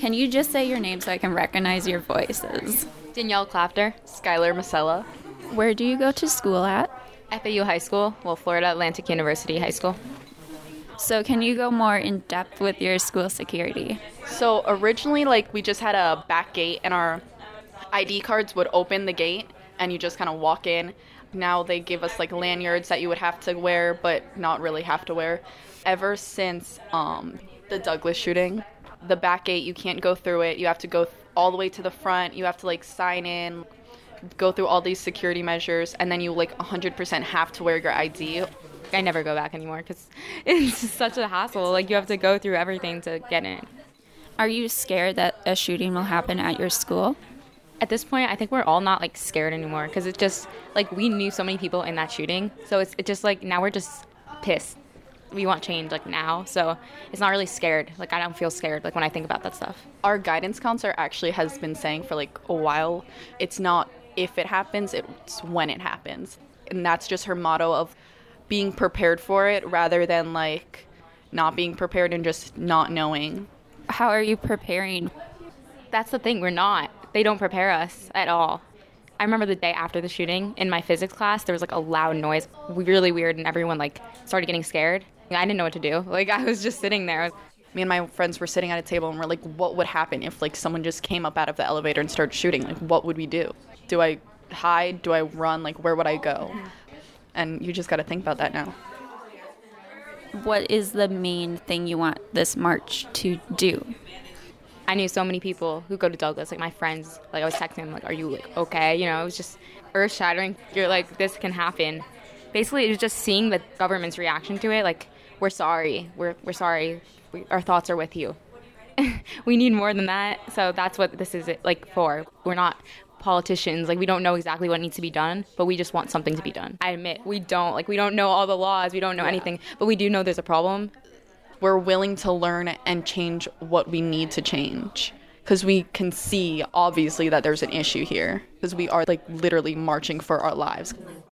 Can you just say your name so I can recognize your voices? Danielle Clafter. Skylar Masella. Where do you go to school at? FAU High School, Florida Atlantic University High School. So can you go more in depth with your school security? So originally, we just had a back gate, and our ID cards would open the gate, and you just kind of walk in. Now they give us, lanyards that you would have to wear, but not really have to wear. Ever since the Douglas shooting, the back gate, you can't go through it. You have to go all the way to the front. You have to, sign in, go through all these security measures, and then you, 100% have to wear your ID. I never go back anymore because it's such a hassle. You have to go through everything to get in. Are you scared that a shooting will happen at your school? At this point, I think we're all not, scared anymore because it's just, we knew so many people in that shooting. So it's just, now we're just pissed. We want change, now. So it's not really scared. I don't feel scared, when I think about that stuff. Our guidance counselor actually has been saying for, a while, it's not if it happens, it's when it happens. And that's just her motto of being prepared for it rather than, not being prepared and just not knowing. How are you preparing? That's the thing. We're not. They don't prepare us at all. I remember the day after the shooting in my physics class, there was a loud noise, really weird, and everyone started getting scared. I didn't know what to do. I was just sitting there. Me and my friends were sitting at a table and we're what would happen if someone just came up out of the elevator and started shooting? What would we do? Do I hide? Do I run? Where would I go? And you just got to think about that now. What is the main thing you want this march to do? I knew so many people who go to Douglas, my friends, I was texting them, are you, okay? It was just earth-shattering. You're this can happen. Basically, it was just seeing the government's reaction to it, we're sorry. We're sorry. Our thoughts are with you. We need more than that. So that's what this is, for. We're not politicians. We don't know exactly what needs to be done, but we just want something to be done. I admit, we don't know all the laws. We don't know anything, but we do know there's a problem. We're willing to learn and change what we need to change because we can see, obviously, that there's an issue here because we are, literally marching for our lives.